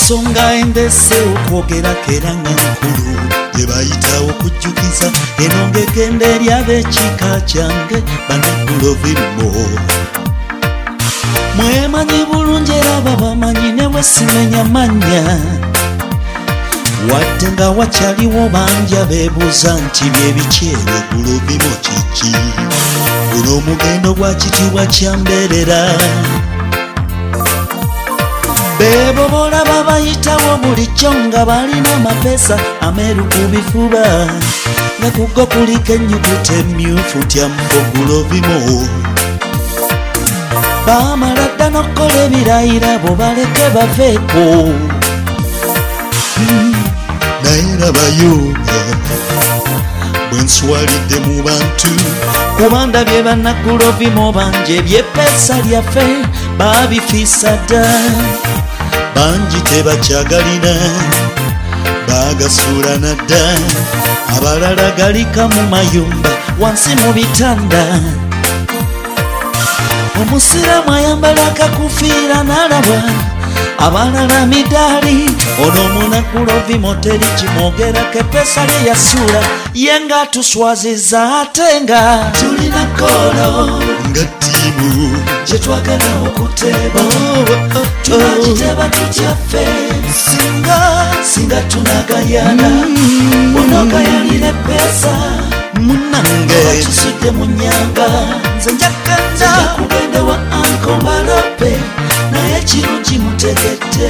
ensonga endese okwogerakera nga nkulu gye bayita okujjukiza eno ng'egenda eri ab'ekika kyange bannagulovimo mwemanyi bulungi era babamanyi ne bwe simenya mannya wadde nga wakyaliwo bangi abeebuuza nti byebikyere gulovimo kiki guno omugendo gwa kitiibwa kyambeerera beebo bolaba bayitawo bulijjo nga balina amapeesa ameeru ku bifuba nga kugo kuliko ennyukuta emmyufu tyamuko gulovimo baamala dda n'okkola ebirayira bo baleke baveeko naye labayo bwe nswalidde mu bantu kubanda bye bannagulovimo bangi ebyeppeesa lyaffe baabifiisa dda bangi tebakyagalina baagasuula nadda abalala galika mu mayumba wansi mu bitanda omusiraamu ayambala akakufiira n'alabwa abalala midaali ono omunagulovimo teri kimwogerako eppeesa lye yasuula ye nga tuswaziza ate nga tulina koolo nga ttiimu gye twagala okuteeba tunagiteeba tutyaffe singa tunagayana onogayalira eppeesa munange watusudde mu nnyanga nze njakkanza kugende wa Uncle Malope naye kirungi mutegedde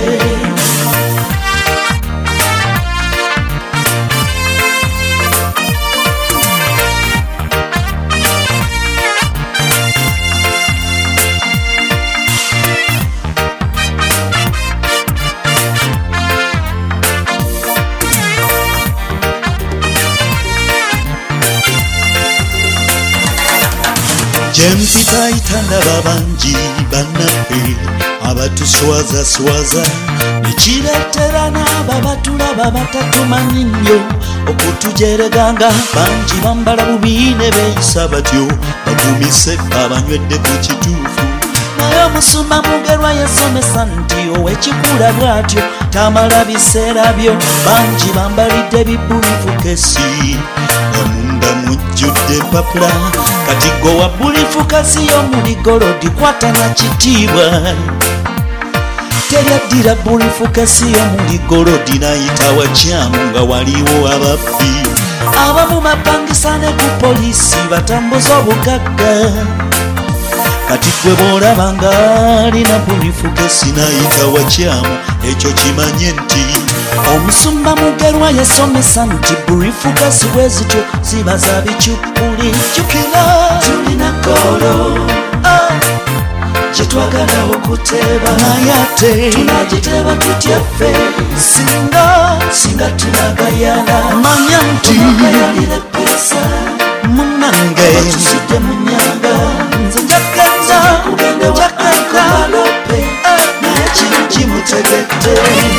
gyempitayita ndaba bangi bannaffe abatuswazaswaza nekireetera n'abo abatulaba batatumanyi nnyo okutujereganga bangi bambala bubi ne beeyisa batyo bagumise abanywedde ku kituufu naye omusumba mugerwa yasomesa nti ow'ekikula bw'atyo tamala biseera byo bangi bambalidde bibulifukesi omunda mujjudde empapula kati gwe wa bulifukasi y'omuligolodi kwata na kitiibwa teryaddira bulifukasi y'omuligolodi nayita wakyamu nga waliwo ababbi abamu bapangisa ne ku poliisi batambuza obugagga kati gwe bw'olaba nga alina bulifukasi nayita wakyamu ekyo kimanye nti omusumba mugerwa yasomesa nti bulifukasi bwe zityo ziba za bikyukuli jjukira tulina koolo gye twagala okuteeba naye ate tunagiteeba tutyaffe singa tunagayala manya nti onogayalira eppeesa munange batusudde mu nnyanga nze njakkanza kugende wa Uncle Malope naye kirungi mutegedde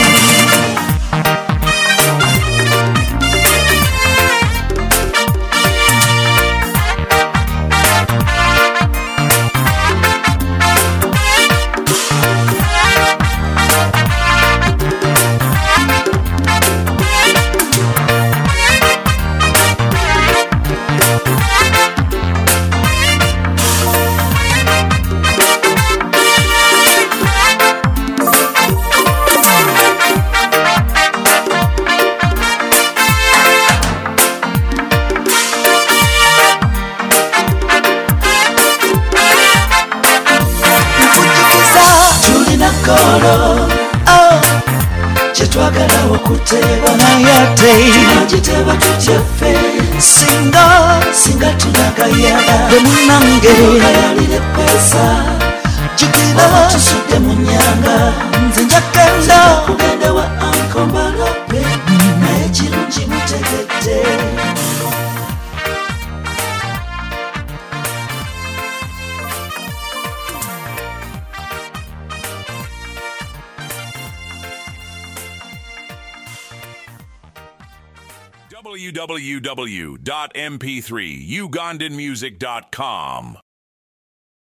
gye twagala okuteeba naye ate tunagiteeba tutyaffe singa tunagayala gwe munange ogayalira eppeesa jjukira batusudde mu nnyanga nze njakkanza kugende wa Uncle Malope naye kirungi mutegedde www.mp3ugandanmusic.com